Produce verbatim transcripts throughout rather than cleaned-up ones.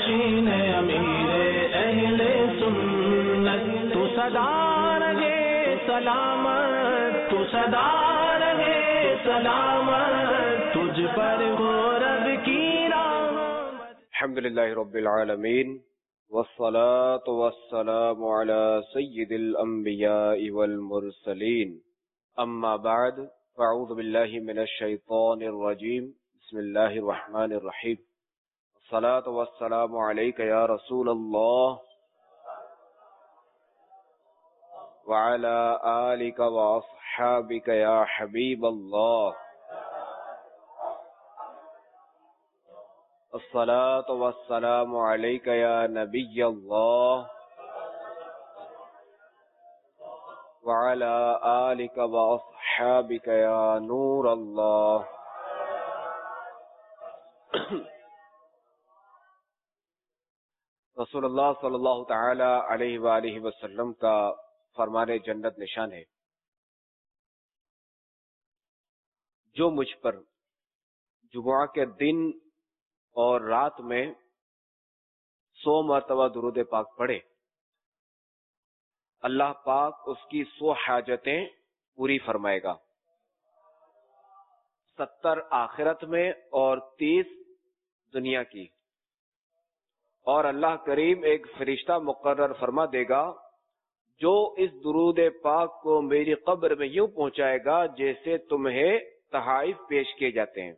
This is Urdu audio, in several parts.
جانشین امیر اہل سنت تو سدا رہے سلامت تو سدا رہے سلامت تجھ پر ہو رب کی رحمت. الحمدللہ رب العالمین والصلاة والسلام على سید الانبیاء والمرسلین. اما بعد فاعوذ باللہ من الشیطان الرجیم. بسم اللہ الرحمن الرحیم. الصلاة والسلام علیک یا رسول اللہ وعلى آلک واصحابک یا حبیب اللہ. الصلاة والسلام علیک یا نبی اللہ وعلى آلک واصحابک یا نور اللہ. رسول اللہ صلی اللہ تعالی علیہ وآلہ وسلم کا فرمان جنت نشان ہے. جو مجھ پر جمعہ کے دن اور رات میں سو مرتبہ درود پاک پڑھے، اللہ پاک اس کی سو حاجتیں پوری فرمائے گا، ستر آخرت میں اور تیس دنیا کی. اور اللہ کریم ایک فرشتہ مقرر فرما دے گا جو اس درود پاک کو میری قبر میں یوں پہنچائے گا جیسے تمہیں تحائف پیش کیے جاتے ہیں.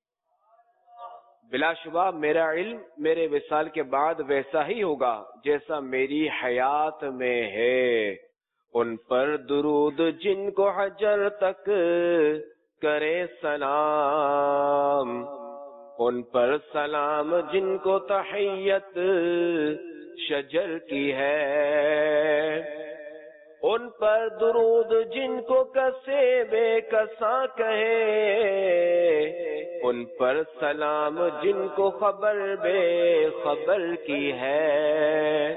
بلا شبہ میرا علم میرے وصال کے بعد ویسا ہی ہوگا جیسا میری حیات میں ہے. ان پر درود جن کو حجر تک کرے سلام، ان پر سلام جن کو تحیت شجر کی ہے، ان پر درود جن کو کسے بے کساں کہے، ان پر سلام جن کو خبر بے خبر کی ہے.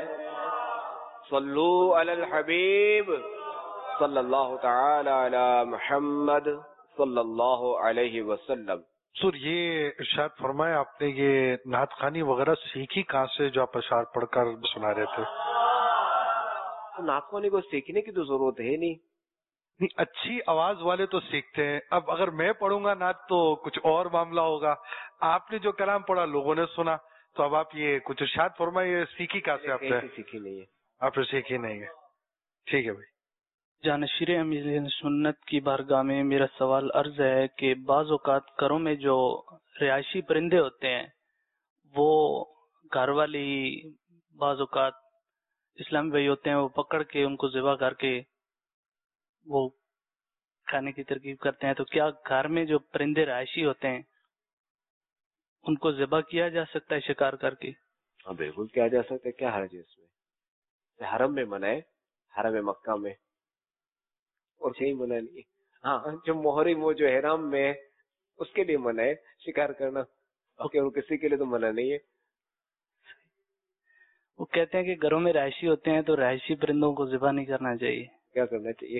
صلو علی الحبیب صلی اللہ تعالی علی محمد صلی اللہ علیہ وسلم. سر یہ ارشاد فرمایا آپ نے، یہ نعت خوانی وغیرہ سیکھی کہاں سے جو آپ اشعار پڑھ کر سنا رہے تھے؟ نعت خوانی کو سیکھنے کی تو ضرورت ہے نہیں. نہیں، اچھی آواز والے تو سیکھتے ہیں. اب اگر میں پڑھوں گا نعت تو کچھ اور معاملہ ہوگا. آپ نے جو کلام پڑھا لوگوں نے سنا، تو اب آپ یہ کچھ ارشاد فرمائیے سیکھی کہاں سے؟ آپ نے سیکھی نہیں ہے. آپ نے سیکھی نہیں ہے. ٹھیک ہے بھائی. جانشیر امیر سنت کی بارگاہ میں میرا سوال عرض ہے کہ بعض اوقات گھروں میں جو رہائشی پرندے ہوتے ہیں وہ گھر والی بعض اوقات اسلامی بھائی ہوتے ہیں، وہ پکڑ کے ان کو ذبح کر کے وہ کھانے کی ترکیب کرتے ہیں. تو کیا گھر میں جو پرندے رہائشی ہوتے ہیں ان کو ذبح کیا جا سکتا ہے شکار کر کے؟ ہاں بالکل کیا جا سکتا ہے. کیا حرج ہے اس میں؟ حرم میں منع ہے، حرم مکہ میں، اور کہیں منع نہیں. ہاں جو محرم وہ جو احرام میں اس کے لیے منع ہے شکار کرنا، اور کسی کے لیے تو منع نہیں ہے. وہ کہتے ہیں کہ گھروں میں رہائشی ہوتے ہیں تو رہائشی پرندوں کو ذبح نہیں کرنا چاہیے. کیا کرنا چاہیے؟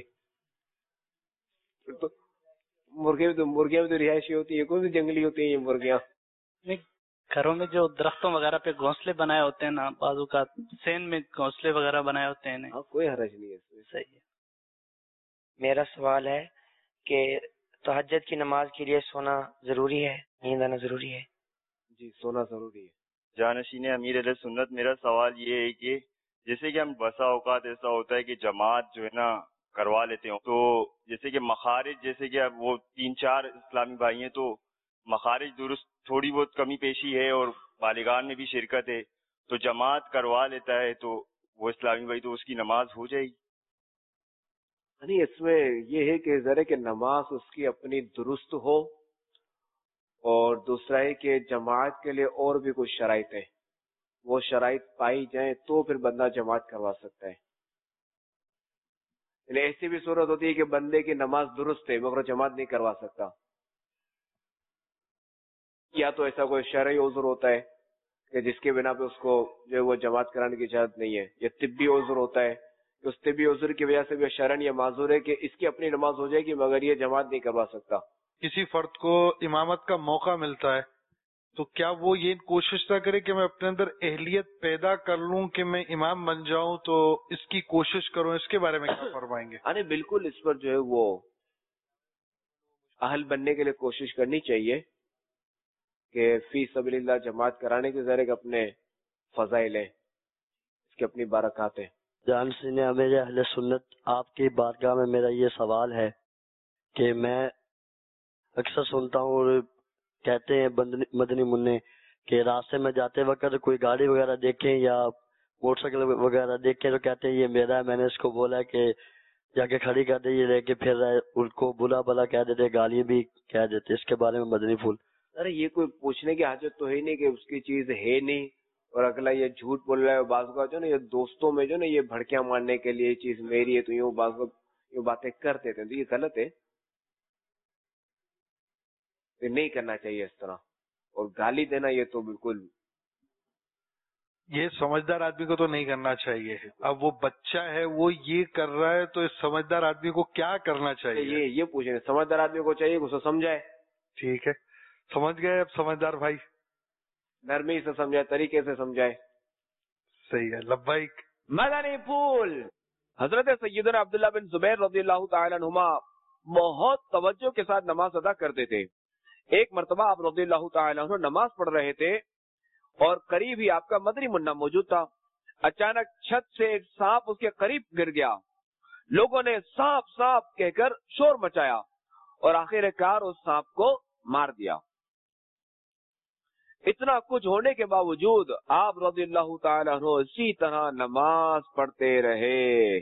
تو مرغے بھی تو مرغیاں بھی تو رہائشی ہوتی ہے. کون سی جنگلی ہوتی ہیں یہ مرغیاں؟ گھروں میں جو درختوں وغیرہ پہ گھونسلے بنائے ہوتے ہیں نا، بعض اوقات سین میں گھونسلے وغیرہ بنائے ہوتے ہیں. ہاں کوئی حرج نہیں ہے. صحیح ہے. میرا سوال ہے کہ تہجد کی نماز کے لیے سونا ضروری ہے، نیند آنا ضروری ہے؟ جی سونا ضروری ہے. جانشین امیر علیہ سنت، میرا سوال یہ ہے کہ جیسے کہ ہم بسا اوقات ایسا ہوتا ہے کہ جماعت جو ہے نا کروا لیتے ہوں، تو جیسے کہ مخارج، جیسے کہ اب وہ تین چار اسلامی بھائی ہیں تو مخارج درست تھوڑی بہت کمی پیشی ہے اور بالغان میں بھی شرکت ہے، تو جماعت کروا لیتا ہے تو وہ اسلامی بھائی تو اس کی نماز ہو جائے گی؟ نہیں، اس میں یہ ہے کہ ذرا کہ نماز اس کی اپنی درست ہو، اور دوسرا ہے کہ جماعت کے لیے اور بھی کچھ شرائط ہیں، وہ شرائط پائی جائیں تو پھر بندہ جماعت کروا سکتا ہے. یعنی ایسی بھی صورت ہوتی ہے کہ بندے کی نماز درست ہے مگر جماعت نہیں کروا سکتا. یا تو ایسا کوئی شرعی عذر ہوتا ہے کہ جس کے بنا پہ اس کو جو ہے وہ جماعت کرانے کی اجازت نہیں ہے، یا طبی عذر ہوتا ہے کہ اس طبی عذر کی وجہ سے بھی شرعن یا معذور ہے کہ اس کی اپنی نماز ہو جائے گی مگر یہ جماعت نہیں کروا سکتا. کسی فرد کو امامت کا موقع ملتا ہے تو کیا وہ یہ کوشش نہ کرے کہ میں اپنے اندر اہلیت پیدا کر لوں کہ میں امام بن جاؤں، تو اس کی کوشش کروں، اس کے بارے میں کیا فرمائیں گے؟ ارے بالکل اس پر جو ہے وہ اہل بننے کے لیے کوشش کرنی چاہیے کہ فی سبیل اللہ جماعت کرانے کے ذریعے اپنے فضائل ہیں، اس کی اپنی برکات ہیں۔ جان سنیا میرے اہل سنت، آپ کی بارگاہ میں میرا یہ سوال ہے کہ میں اکثر سنتا ہوں اور کہتے ہیں مدنی منع کہ راستے میں جاتے وقت کوئی گاڑی وغیرہ دیکھیں یا موٹر سائیکل وغیرہ دیکھیں تو کہتے ہیں یہ میرا ہے، میں نے اس کو بولا کہ جا کے کھڑی کر دے، یہ لے کے پھر ان کو بلا بلا کہہ دیتے، گالی بھی کہہ دیتے، اس کے بارے میں مدنی پھول۔ ارے یہ کوئی پوچھنے کی حاجت تو ہے نہیں کہ اس کی چیز ہے نہیں اور اگلا یہ جھوٹ بول رہا ہے۔ بعض کا جو نا یہ دوستوں میں جو نا یہ بھڑکیاں مارنے کے لیے یہ چیز میری ہے تو یوں بعض یہ باتیں کرتے تھے، تو یہ غلط ہے، یہ نہیں کرنا چاہیے اس طرح، اور گالی دینا یہ تو بالکل یہ سمجھدار آدمی کو تو نہیں کرنا چاہیے۔ اب وہ بچہ ہے وہ یہ کر رہا ہے تو اس سمجھدار آدمی کو کیا کرنا چاہیے؟ یہ یہ پوچھیں سمجھدار آدمی کو چاہیے کہ اسے سمجھائے۔ ٹھیک ہے، سمجھ گئے اب سمجھدار بھائی؟ نرمی سے سمجھائے، طریقے سے سمجھائے۔ صحیح ہے، لبیک۔ مدنی پھول حضرت سیدنا عبداللہ بن زبیر رضی اللہ تعالی عنہما بہت توجہ کے ساتھ نماز ادا کرتے تھے۔ ایک مرتبہ آپ رضی اللہ تعالی عنہ نماز پڑھ رہے تھے اور قریب ہی آپ کا مدنی منہ موجود تھا۔ اچانک چھت سے ایک سانپ اس کے قریب گر گیا۔ لوگوں نے سانپ سانپ کہہ کر شور مچایا اور آخر کار اس سانپ کو مار دیا۔ اتنا کچھ ہونے کے باوجود آپ رضی اللہ تعالی عنہ اسی طرح نماز پڑھتے رہے۔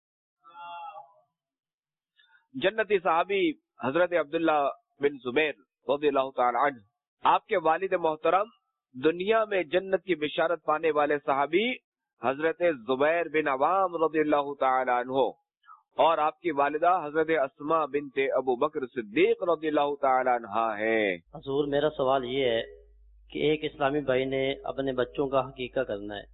جنتی صحابی حضرت عبداللہ بن زبیر رضی اللہ تعالی عنہ، آپ کے والد محترم دنیا میں جنت کی بشارت پانے والے صحابی حضرت زبیر بن عوام رضی اللہ تعالی عنہ، اور آپ کی والدہ حضرت اسماء بنت ابو بکر صدیق رضی اللہ تعالی عنہ ہیں۔ حضور میرا سوال یہ ہے کہ ایک اسلامی بھائی نے اپنے بچوں کا حقیقہ کرنا ہے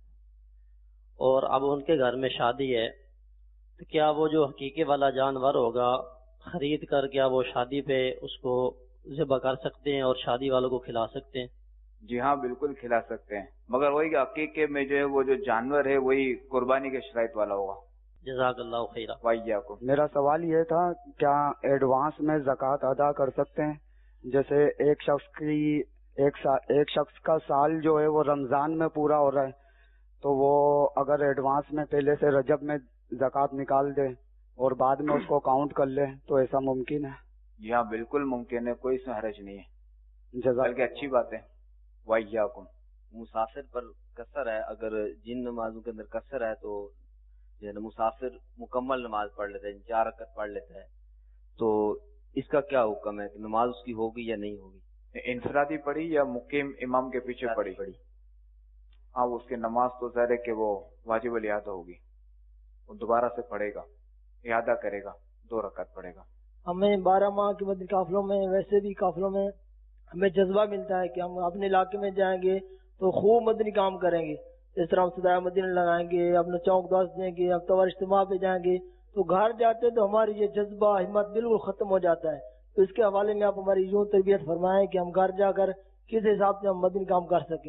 اور اب ان کے گھر میں شادی ہے، تو کیا وہ جو حقیقے والا جانور ہوگا خرید کر کیا وہ شادی پہ اس کو ذبح کر سکتے ہیں اور شادی والوں کو کھلا سکتے ہیں؟ جی ہاں بالکل کھلا سکتے ہیں، مگر وہی کہ عقیقے میں جو ہے وہ جو جانور ہے وہی قربانی کے شرائط والا ہوگا۔ جزاک اللہ خیرہ۔ وائیاکم۔ میرا سوال یہ تھا کیا ایڈوانس میں زکوٰۃ ادا کر سکتے ہیں؟ جیسے ایک شخص کی ایک سا, ایک شخص کا سال جو ہے وہ رمضان میں پورا ہو رہا ہے، تو وہ اگر ایڈوانس میں پہلے سے رجب میں زکوٰۃ نکال دے اور بعد میں اس کو کاؤنٹ کر لے تو ایسا ممکن ہے؟ جی ہاں بالکل ممکن ہے، کوئی اس میں حرج نہیں ہے، جزاک بلکہ اچھی بات ہے۔ وائیاکم۔ مسافر پر قصر ہے، اگر جن نمازوں کے اندر قصر ہے تو جو ہے نا مسافر مکمل نماز پڑھ لیتا ہے، چار رکعت پڑھ لیتا ہے، تو اس کا کیا حکم ہے کہ نماز اس کی ہوگی یا نہیں ہوگی؟ انفرادی پڑھی یا مقیم امام کے پیچھے پڑھی؟ پڑھی ہاں، اس کی نماز تو ظاہر ہے کہ وہ واجب الاعادہ ہوگی، وہ دوبارہ سے پڑھے گا، اعادہ کرے گا، دو رکعت پڑھے گا۔ ہمیں بارہ ماہ کے مدنی قافلوں میں ویسے بھی قافلوں میں ہمیں جذبہ ملتا ہے کہ ہم اپنے علاقے میں جائیں گے تو خوب مدنی کام کریں گے، اس طرح ہم صدائے مدینہ لگائیں گے، اپنے چوک داس دیں گے، ہفتہ اجتماع پہ جائیں گے، تو گھر جاتے تو ہماری یہ جذبہ ہمت بالکل ختم ہو جاتا ہے۔ تو اس کے حوالے میں آپ ہماری یوں تربیت فرمائیں کہ ہم گھر جا کر کس حساب سے ہم مدنی کام کر سکیں۔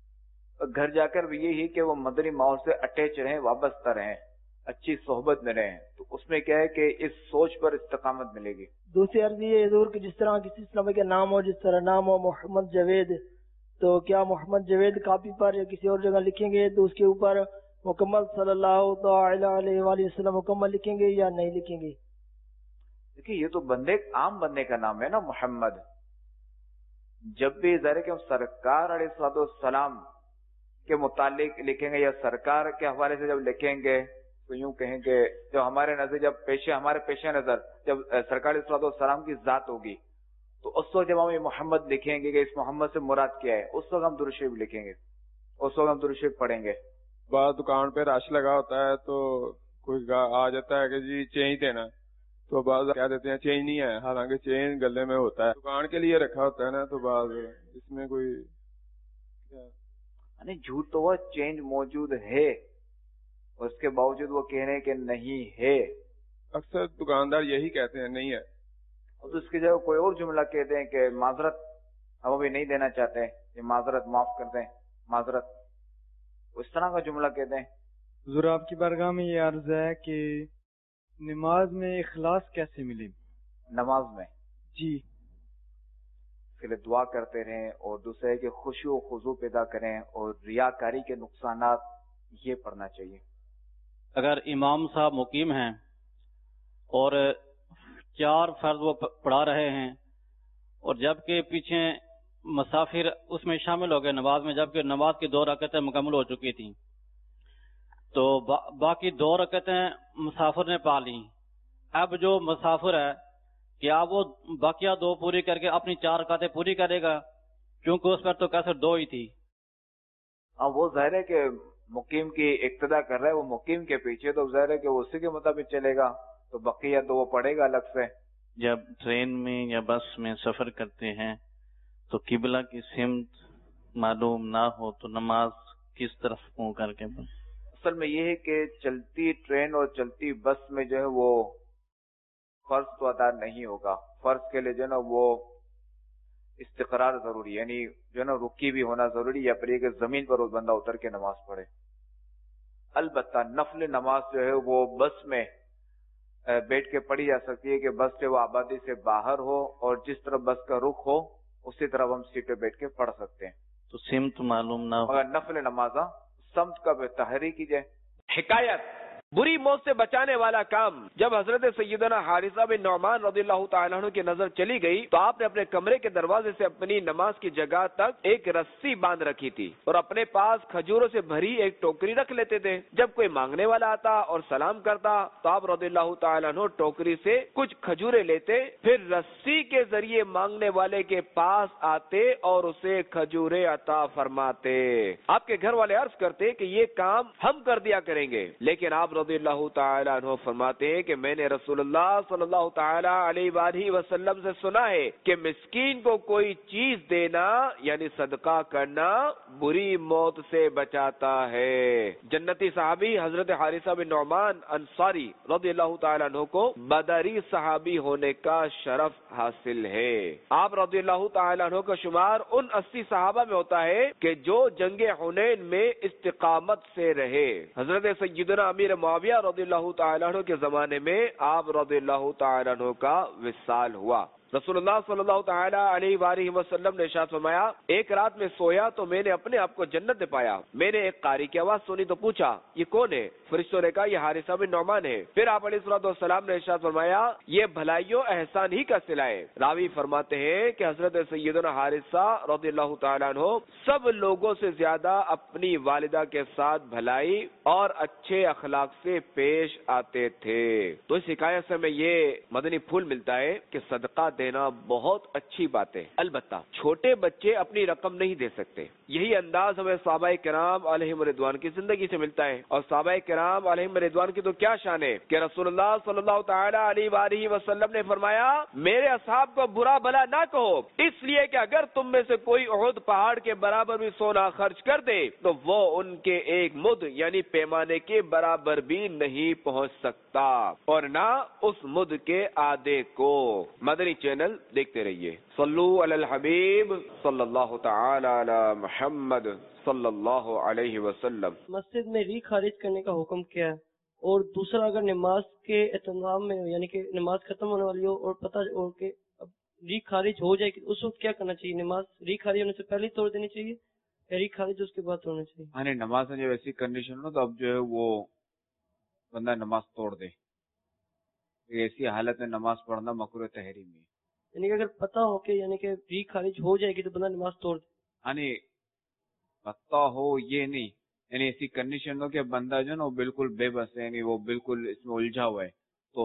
گھر جا کر بھی یہی کہ وہ مدنی ماحول سے اٹیچ رہیں، وابستہ رہیں، اچھی صحبت میں رہیں، تو اس میں کیا ہے کہ اس سوچ پر استقامت ملے گی۔ دوسری عرض یہ حضور کہ جس طرح کسی اسلامی کا نام ہو، جس طرح نام ہو محمد جاوید، تو کیا محمد جاوید کاپی پر یا کسی اور جگہ لکھیں گے تو اس کے اوپر مکمل صلی اللہ تعالی علیہ وآلہ وسلم مکمل لکھیں گے یا نہیں لکھیں گے؟ دیکھیے یہ تو بندے عام بندے کا نام ہے نا محمد، جب بھی ظاہر ہے کہ ہم سرکار علیہ الصلوۃ والسلام کے متعلق لکھیں گے یا سرکار کے حوالے سے جب لکھیں گے تو یوں کہیں کہ جب ہمارے نظر جب پیشے ہمارے پیش نظر جب سرکار علیہ الصلوۃ والسلام کی ذات ہوگی تو اس وقت جب ہم یہ محمد لکھیں گے کہ اس محمد سے مراد کیا ہے، اس وقت ہم درود شریف لکھیں گے، اس وقت ہم درود شریف پڑھیں گے۔ بعض دکان پہ رش لگا ہوتا ہے تو کوئی آ جاتا ہے کہ جی چینج دینا، تو بعض کہہ دیتے ہیں چینج نہیں ہے، حالانکہ چینج گلے میں ہوتا ہے، دکان کے لیے رکھا ہوتا ہے نا، تو بعض اس میں کوئی نہیں، جھوٹ تو وہ چینج موجود ہے، اس کے باوجود وہ کہہ رہے ہیں کہ نہیں ہے، اکثر دکاندار یہی کہتے ہیں نہیں ہے، اور تو اس کی جگہ کوئی اور جملہ کہتے ہیں کہ معذرت ہم ابھی نہیں دینا چاہتے ہیں، یہ معذرت معاف کر دیں، معذرت، اس طرح کا جملہ کہہ دیں. حضور آپ کی بارگاہ میں یہ عرض ہے کہ نماز میں اخلاص کیسے ملے؟ نماز میں جی اس کے لیے دعا کرتے رہیں، اور دوسرے کہ خشوع و خضوع پیدا کریں، اور ریاکاری کے نقصانات یہ پڑھنا چاہیے. اگر امام صاحب مقیم ہیں اور چار فرض وہ پڑھا رہے ہیں اور جبکہ پیچھے مسافر اس میں شامل ہو گئے نماز میں، جبکہ نماز کی دو رکعتیں مکمل ہو چکی تھیں، تو با باقی دو رکعتیں مسافر نے پا لیں. اب جو مسافر ہے کیا وہ باقیہ دو پوری کر کے اپنی چار رکعتیں پوری کرے گا، کیونکہ اس پر تو کیسے دو ہی تھی. اب وہ ظاہر ہے کہ مقیم کی اقتدا کر رہا ہے، وہ مقیم کے پیچھے، تو ظاہر ہے کہ وہ اسی کے مطابق چلے گا، تو بقیہ تو وہ پڑھے گا الگ سے. جب ٹرین میں یا بس میں سفر کرتے ہیں تو قبلہ کی سمت معلوم نہ ہو تو نماز کس طرف منہ کر کے پڑھیں؟ اصل میں یہ ہے کہ چلتی ٹرین اور چلتی بس میں جو ہے وہ فرض تو ادا نہیں ہوگا. فرض کے لیے جو ہے نا وہ استقرار ضروری، یعنی جو ہے نا رکی بھی ہونا ضروری، یا پھر یہ کہ زمین پر وہ بندہ اتر کے نماز پڑھے. البتہ نفل نماز جو ہے وہ بس میں بیٹھ کے پڑھی جا سکتی ہے کہ بس سے وہ آبادی سے باہر ہو اور جس طرف بس کا رخ ہو اسی طرف ہم سیٹ پہ بیٹھ کے پڑھ سکتے ہیں. تو سمت معلوم نہ ہو. اگر نفل نماز سمت کا تحری کی جائے. حکایت بری موت سے بچانے والا کام. جب حضرت سیدنا حارثہ بن نعمان رضی اللہ تعالیٰ عنہ کی نظر چلی گئی تو آپ نے اپنے کمرے کے دروازے سے اپنی نماز کی جگہ تک ایک رسی باندھ رکھی تھی اور اپنے پاس کھجوروں سے بھری ایک ٹوکری رکھ لیتے تھے. جب کوئی مانگنے والا آتا اور سلام کرتا تو آپ رضی اللہ تعالیٰ عنہ ٹوکری سے کچھ کھجورے لیتے، پھر رسی کے ذریعے مانگنے والے کے پاس آتے اور اسے کھجورے عطا فرماتے. آپ کے گھر والے عرض کرتے کہ یہ کام ہم کر دیا کریں گے، لیکن آپ رضی اللہ تعالیٰ عنہ فرماتے ہیں کہ میں نے رسول اللہ صلی اللہ تعالیٰ علیہ وآلہ وسلم سے سنا ہے کہ مسکین کو کوئی چیز دینا یعنی صدقہ کرنا بری موت سے بچاتا ہے. جنتی صحابی حضرت حارثہ بن نعمان انصاری رضی اللہ تعالیٰ عنہ کو بدری صحابی ہونے کا شرف حاصل ہے. آپ رضی اللہ تعالیٰ عنہ کا شمار ان اسی صحابہ میں ہوتا ہے کہ جو جنگ حنین میں استقامت سے رہے. حضرت سیدنا امیر معاویہ رضی اللہ تعالیٰ عنہ کے زمانے میں آپ رضی اللہ تعالیٰ عنہ کا وصال ہوا. رسول اللہ صلی اللہ تعالیٰ علیہ وآلہ وسلم نے ارشاد فرمایا، ایک رات میں سویا تو میں نے اپنے آپ کو جنت میں پایا. میں نے ایک قاری کی آواز سنی تو پوچھا یہ کون ہے؟ فرشتوں نے کہا یہ حارثہ بن نعمان ہے. پھر آپ علیہ الصلوۃ والسلام نے ارشاد فرمایا یہ بھلائیوں احسان ہی کا صلہ ہے. راوی فرماتے ہیں کہ حضرت سیدنا حارثہ رضی اللہ تعالیٰ عنہ سب لوگوں سے زیادہ اپنی والدہ کے ساتھ بھلائی اور اچھے اخلاق سے پیش آتے تھے. تو اس حکایت سے ہمیں یہ مدنی پھول ملتا ہے کہ صدقہ دینا بہت اچھی بات ہے. البتہ چھوٹے بچے اپنی رقم نہیں دے سکتے. یہی انداز ہمیں صحابہ کرام علیہم رضوان کی زندگی سے ملتا ہے. اور صحابہ کرام علیہم رضوان کی تو کیا شان ہے کہ رسول اللہ صلی اللہ تعالیٰ علیہ وآلہ وسلم نے فرمایا میرے اصحاب کو برا بھلا نہ کہو، اس لیے کہ اگر تم میں سے کوئی احد پہاڑ کے برابر بھی سونا خرچ کر دے تو وہ ان کے ایک مد یعنی پیمانے کے برابر بھی نہیں پہنچ سکتا اور نہ اس مد کے آدھے کو. مدنی چینل دیکھتے رہیے. صلو علی الحبیب صلی اللہ تعالی علی محمد صلی اللہ علیہ وسلم. مسجد میں ری خارج کرنے کا حکم کیا ہے؟ اور دوسرا اگر نماز کے اہتمام میں یعنی کہ نماز ختم ہونے والی ہو اور پتہ ہو کہ اب ری خارج ہو جائے اس وقت کیا کرنا چاہیے؟ نماز ری خارج ہونے سے پہلے توڑ دینی چاہیے یا ری خارج اس کے بعد توڑنا چاہیے؟ ہاں نہیں، نماز میں جب ایسی کنڈیشن ہو تو اب جو ہے وہ بندہ نماز توڑ دے. ایسی حالت میں نماز پڑھنا مکروہ تحریمی ہے. یعنی کہ اگر پتہ ہو کہ یعنی کہ ری خارج ہو جائے گی تو بندہ نماز توڑ دے. یعنی پتہ ہو یہ نہیں، یعنی ایسی کنڈیشن ہو کہ بندہ جو نا وہ بالکل بے بس ہے، یعنی وہ بالکل اس میں الجھا ہوا ہے تو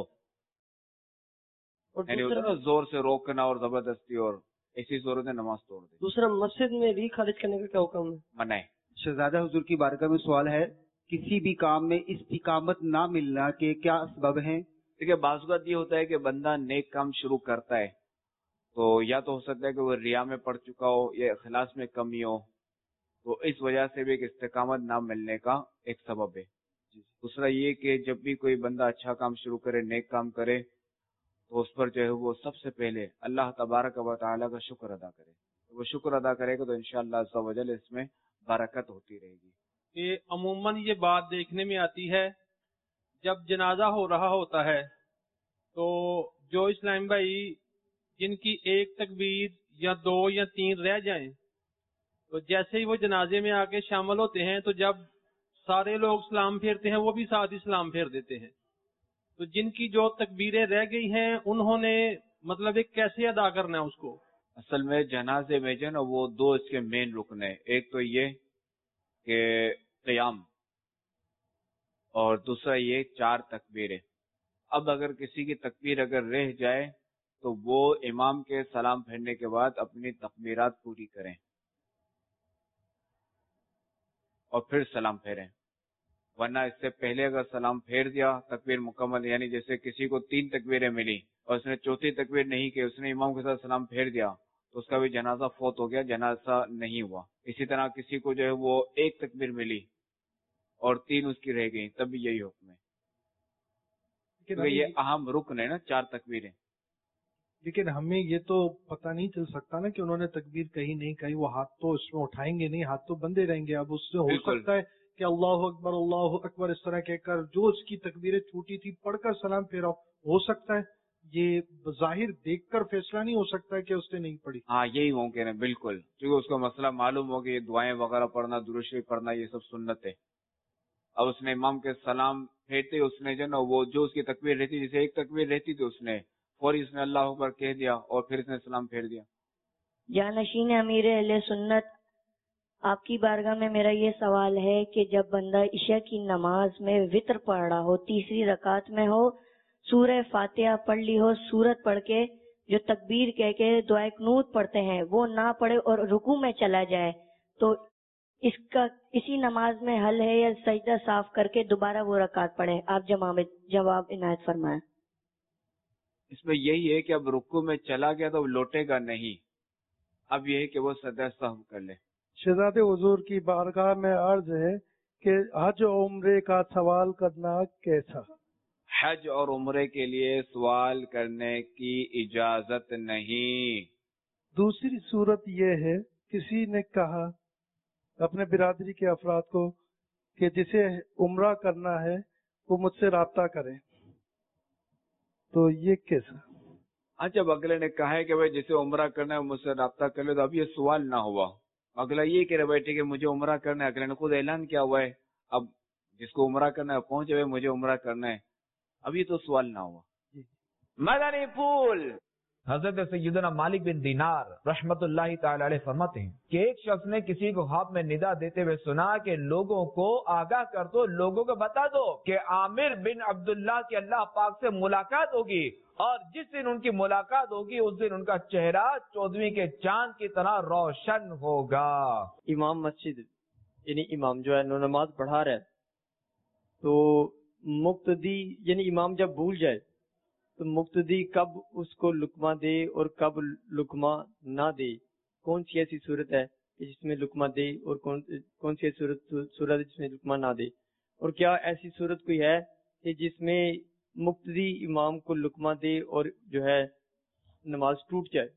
یعنی زور سے روکنا اور زبردستی اور ایسی صورت میں نماز توڑ دے. دوسرا مسجد میں ری خارج کرنے کا کیا حکم ہے؟ منع ہے. شہزادہ حضور کی بارگاہ میں سوال ہے، کسی بھی کام میں استقامت نہ ملنا کے کیا سبب ہیں؟ دیکھیے بعض اوقات یہ ہوتا ہے کہ بندہ نیک کام شروع کرتا ہے تو یا تو ہو سکتا ہے کہ وہ ریا میں پڑ چکا ہو یا اخلاص میں کمی ہو، تو اس وجہ سے بھی ایک استقامت نہ ملنے کا ایک سبب ہے. دوسرا یہ کہ جب بھی کوئی بندہ اچھا کام شروع کرے، نیک کام کرے، تو اس پر جو ہے وہ سب سے پہلے اللہ تبارک و تعالیٰ کا شکر ادا کرے. वो शुक्र अदा करेगा तो इंशाअल्लाह अज़्ज़ा वजल इसमें बरकत होती रहेगी। कि अमूमन ये बात देखने में आती है, जब जनाजा हो रहा होता है तो जो इस्लाम भाई जिनकी एक तकबीर या दो या तीन रह जाएं, तो जैसे ही वो जनाजे में आके शामिल होते हैं तो जब सारे लोग सलाम फेरते हैं वो भी साथ ही सलाम फेर देते हैं। तो जिनकी जो तकबीरें रह गई हैं उन्होंने मतलब एक कैसे अदा करना है उसको? असल में जनाजे में जो ना वो दो इसके मेन रुकन है, एक तो ये कि क़याम और दूसरा ये चार तकबीरें। अब अगर किसी की तकबीर अगर रह जाए तो वो इमाम के सलाम फेरने के बाद अपनी तकबीरात पूरी करें और फिर सलाम फेरें, वरना इससे पहले अगर सलाम फेर दिया तकबीर मुकम्मल, यानी जैसे किसी को तीन तकबीरें मिली और उसने चौथी तकबीर नहीं की, उसने इमाम के साथ सलाम फेर दिया तो उसका भी जनाजा फौत हो गया, जनाजा नहीं हुआ। इसी तरह किसी को जो है वो एक तकबीर मिली और तीन उसकी रह गई, तब भी यही हुक्म है, क्योंकि ये अहम रुकन है ना, चार तकबीरें। लेकिन हमें ये तो पता नहीं चल सकता ना कि उन्होंने तकबीर कहीं नहीं कहीं, वो हाथ तो इसमें उठाएंगे नहीं, हाथ तो बंदे रहेंगे। अब उससे हो सकता है कि अल्लाह अकबर अल्लाह अकबर इस तरह कहकर जो उसकी तकबीरें छूटी थी पढ़कर सलाम फेरा, हो सकता है ये जाहिर देखकर फैसला नहीं हो सकता है कि उसने नहीं पढ़ी। हाँ यही मुमकिन है बिल्कुल, क्योंकि उसको मसला मालूम हो कि ये दुआएं वगैरह पढ़ना, दुरूद शरीफ पढ़ना ये सब सुन्नत है। अब उसने इमाम के सलाम फेरते उसने जो ना वो जो उसकी तकबीर रहती, जैसे एक तकबीर रहती थी उसने फौरी उसने अल्लाह अकबर कह दिया और फिर इसने सलाम फेर दिया। जानशीन अमीर अहले सुन्नत, आपकी बारगाह में मेरा ये सवाल है कि जब बंदा इशा की नमाज में वितर पढ़ रहा हो, तीसरी रकात में हो, सूरह फातिहा पढ़ ली हो, सूरत पढ़ के जो तकबीर कह के दुआ कुनूत पढ़ते हैं वो ना पढ़े और रुकू में चला जाए, तो इसका इसी नमाज में हल है या सजदा साफ करके दोबारा वो रकात पढ़े? आप जवाब जवाब इनायत फरमाएं। इसमें यही है कि अब रुकू में चला गया तो लौटेगा नहीं, अब यह है कि वो सजदा साफ कर ले। शहजादे हुजूर की बारगाह में अर्ज है कि हज और उम्रे का सवाल करना कैसा? हज और उम्रे के लिए सवाल करने की इजाजत नहीं। दूसरी सूरत यह है, किसी ने कहा अपने बिरादरी के अफराद को कि जिसे उम्रा करना है वो मुझसे राब्ता करे, तो ये कैसा? हाँ, जब अगले ने कहा है कि भाई जिसे उम्रा करना है मुझसे राब्ता कर ले, तो अब ये सवाल ना हुआ। अगला ये कह रहे बैठे कि मुझे उम्रा करना है, अगले ने खुद ऐलान किया हुआ है, अब जिसको उम्रा करना है पहुंचे हुए मुझे उम्रा करना है, अब ये तो सवाल ना हुआ। मदनी फूल हजरत सैयदना मालिक बिन दीनार रहमतुल्लाहि ताला अलैह फरमाते हैं कि एक शख्स ने किसी को ख्वाब में निदा देते हुए सुना कि लोगों को आगाह कर दो, लोगों को बता दो कि आमिर बिन अब्दुल्लाह की अल्लाह पाक से मुलाकात होगी और जिस दिन उनकी मुलाकात होगी उस दिन उनका चेहरा चौदहवीं के चांद की तरह रोशन होगा। इमाम मस्जिद यानी इमाम जो है नमाज पढ़ा रहा है, तो मुक्तदी यानी इमाम जब भूल जाए तो मुक्तदी कब उसको लुकमा दे और कब लुकमा ना दे? कौन सी ऐसी सूरत है जिसमें लुकमा दे और कौन कौन सी सूरत सूरत जिसमें लुकमा ना दे? और क्या ऐसी सूरत कोई है कि जिसमें मुक्तदी इमाम को लुकमा दे और जो है नमाज टूट जाए?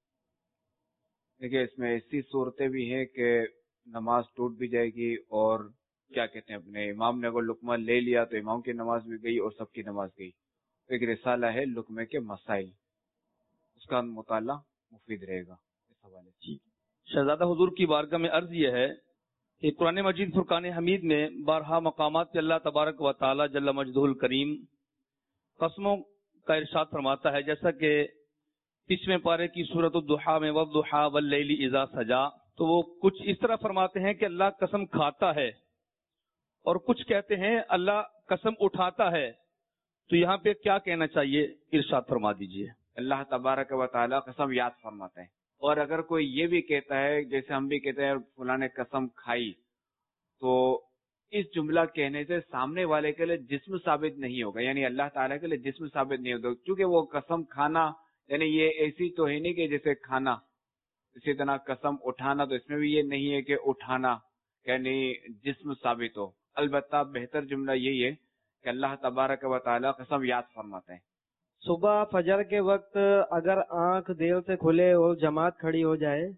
देखिए, इसमें ऐसी सूरतें भी हैं कि नमाज टूट भी जाएगी और क्या कहते हैं अपने इमाम ने अगर लुकमा ले लिया तो इमाम की नमाज भी गई और सबकी नमाज गई। एक रिसाला है लुकमे के मसाइल, उसका मुताला मुफीद रहेगा इस हवाले से। शहजादा हुजूर की बारगाह में अर्ज यह है कि कुरान मजीद फुरकान हमीद में बारहा मकामात अल्लाह तबारक व तआला जल्ल मजदुल करीम कसमों का इरशाद फरमाता है, जैसा कि तीसवें पारे की सूरत दुहा में वद्दुहा वल्लैलि इज़ा सजा, तो वो कुछ इस तरह फरमाते हैं कि अल्लाह कसम खाता है और कुछ कहते हैं अल्लाह कसम उठाता है। तो यहाँ पे क्या कहना चाहिए, इरशाद फरमा दीजिए। अल्लाह तबारक व तआला कसम याद फरमाता है, और अगर कोई ये भी कहता है जैसे हम भी कहते हैं फलां ने कसम खाई, तो इस जुमला कहने से सामने वाले के लिए जिस्म साबित नहीं होगा, यानी अल्लाह ताला के लिए जिस्म साबित नहीं होगा, क्योंकि वो कसम खाना यानी ये ऐसी तो है नहीं कि जैसे खाना, इसी तरह कसम उठाना तो इसमें भी ये नहीं है कि उठाना यानी जिस्म साबित हो। अलबत्ता बेहतर जुमला यही है कि अल्लाह तबारक व तआला कसम याद फरमाते हैं। सुबह फजर के वक्त अगर आंख देर से खुले और जमात खड़ी हो जाए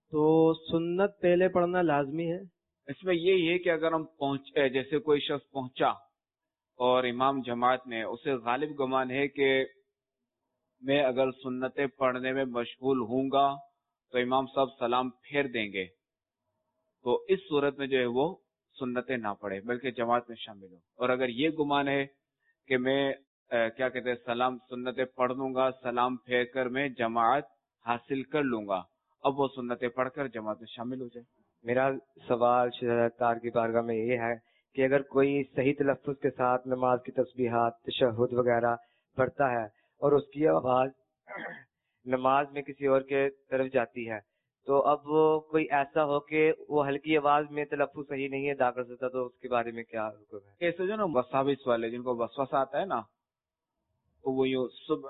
تو سنت پہلے پڑھنا لازمی ہے؟ اس میں یہی ہے کہ اگر ہم پہنچے، جیسے کوئی شخص پہنچا اور امام جماعت میں اسے غالب گمان ہے کہ میں اگر سنتیں پڑھنے میں مشغول ہوں گا تو امام صاحب سلام پھیر دیں گے، تو اس صورت میں جو ہے وہ سنتیں نہ پڑھے بلکہ جماعت میں شامل ہو. اور اگر یہ گمان ہے کہ میں کیا کہتے ہیں سلام سنتیں پڑھ لوں گا، سلام پھیر کر میں جماعت حاصل کر لوں گا، اب وہ سنتیں پڑھ کر جماعت میں شامل ہو جائے. میرا سوال شہزادہ کی بارگاہ میں یہ ہے کہ اگر کوئی صحیح تلفظ کے ساتھ نماز کی تسبیحات، تشہد وغیرہ پڑھتا ہے اور اس کی آواز نماز میں کسی اور کے طرف جاتی ہے، تو اب وہ کوئی ایسا ہو کہ وہ ہلکی آواز میں تلفظ صحیح نہیں ادا کر سکتا، تو اس کے بارے میں کیا حکم ہے؟ ایسے جو نا وساوس والے جن کو وسوسہ آتا ہے نا، وہ یوں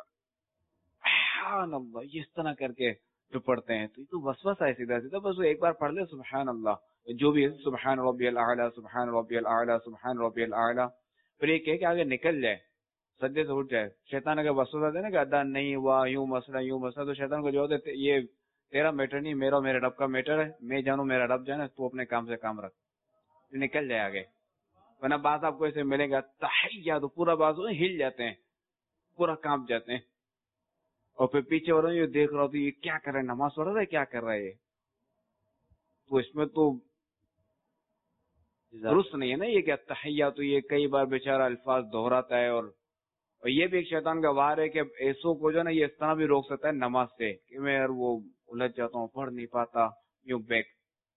سبحان اللہ یہ اس طرح کر کے جو پڑھتے ہیں، تو یہ تو وسوسہ ہے سیدھا سیدھا، بس وہ ایک بار پڑھ لے سبحان اللہ جو بھی ہے، سبحان ربی الاعلیٰ، سبحان ربی الاعلیٰ، سبحان ربی الاعلیٰ، پھر یہ کہ آگے نکل جائے، سجدے سے اٹھ جائے. شیطان اگر وسوسہ دے نا کہ ادا نہیں ہوا، یوں مسئلہ یوں مسئلہ، تو شیطان کو جو ہے یہ تیرا میٹر نہیں، میرا میرے رب کا میٹر ہے، میں جانوں میرا رب جانا، تو اپنے کام سے کام رکھ، نکل جائے آگے. ورنہ بعض آپ کو ایسے ملے گا تحیہ تو پورا بازو ہل جاتے ہیں، پورا کانپ جاتے ہیں، اور پھر پیچھے ہو رہا ہوں یہ دیکھ رہا ہوں تو یہ کیا کر رہا ہے، نماز پڑھ رہا ہے، کیا کر رہا ہے یہ، تو اس میں تو درست نہیں ہے نا یہ کہ تحیہ، تو یہ کئی بار بیچارہ الفاظ دہراتا ہے. اور اور یہ بھی ایک شیطان کا وار ہے کہ ایسوں کو جو ہے نا یہ اس طرح بھی روک سکتا ہے نماز سے کہ میں یار وہ الجھ جاتا ہوں، پڑھ نہیں پاتا، یوں بیک.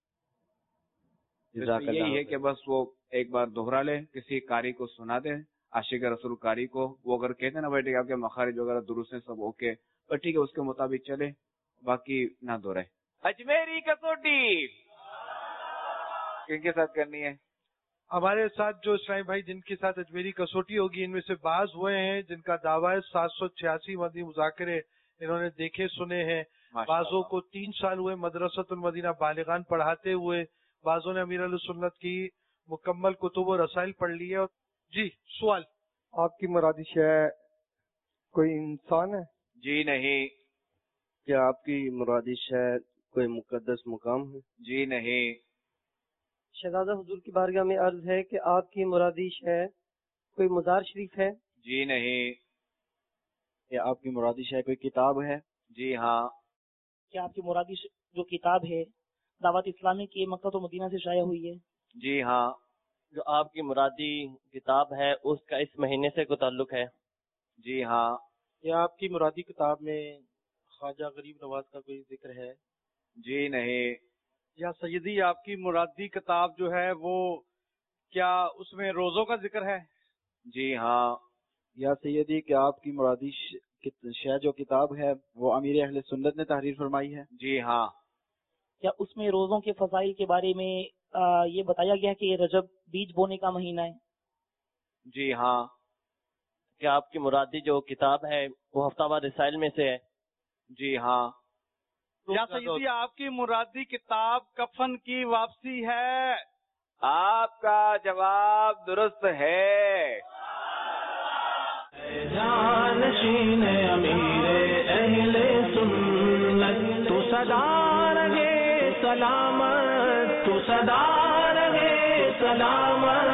یہی ہے کہ بس وہ ایک بار دوہرا لے، کسی قاری کو سنا دے، عاشق رسول قاری کو، وہ اگر کہتے ہیں نا بھائی ٹھیک ہے آپ کے مخارج وغیرہ درست ہیں سب اوکے، پر ٹھیک ہے اس کے مطابق چلے، باقی نہ دہرائے. اجمیری کسوٹی کن کے ساتھ کرنی ہے؟ ہمارے ساتھ جو اسلامی بھائی جن کے ساتھ اجمیری کسوٹی ہوگی، ان میں سے بعض ہوئے ہیں جن کا دعویٰ ہے سات سو چھیاسی مدنی مذاکرے انہوں نے دیکھے سنے ہیں. بعضوں کو تین سال ہوئے مدرسۃ المدینہ بالغان پڑھاتے ہوئے، بعضوں نے امیر علیہ سنت کی مکمل کتب و رسائل پڑھ لی ہے. جی سوال، آپ کی مرادی شے کوئی انسان ہے؟ جی نہیں. کیا آپ کی مرادی شے کوئی مقدس مقام ہے؟ جی نہیں. شہزادہ حضور کی بارگاہ میں عرض ہے کہ آپ کی مرادی شے کوئی مزار شریف ہے؟ جی نہیں. کیا آپ کی مرادی شے کوئی کتاب ہے؟ جی ہاں. کیا آپ کی مرادی جو کتاب ہے دعوت اسلامی کی مکہ و مدینہ سے شائع ہوئی ہے؟ جی ہاں. جو آپ کی مرادی کتاب ہے اس کا اس مہینے سے کوئی تعلق ہے؟ جی ہاں. کیا آپ کی مرادی کتاب میں خواجہ غریب نواز کا کوئی ذکر ہے؟ جی نہیں. یا سیدی آپ کی مرادی کتاب جو ہے وہ کیا اس میں روزوں کا ذکر ہے؟ جی ہاں. یا سیدی کیا آپ کی مرادی شے جو کتاب ہے وہ امیر اہل سنت نے تحریر فرمائی ہے؟ جی ہاں. کیا اس میں روزوں کے فضائل کے بارے میں آ, یہ بتایا گیا کہ رجب بیج بونے کا مہینہ ہے؟ جی ہاں. کیا آپ کی مرادی جو کتاب ہے وہ ہفتہ وار رسائل میں سے ہے؟ جی ہاں. یا سیدی آپ کی مرادی کتاب کفن کی واپسی ہے؟ آپ کا جواب درست ہے. جانشین امیر اہل سنت تو صدا رہے سلامت، تو صدا رہے سلامت.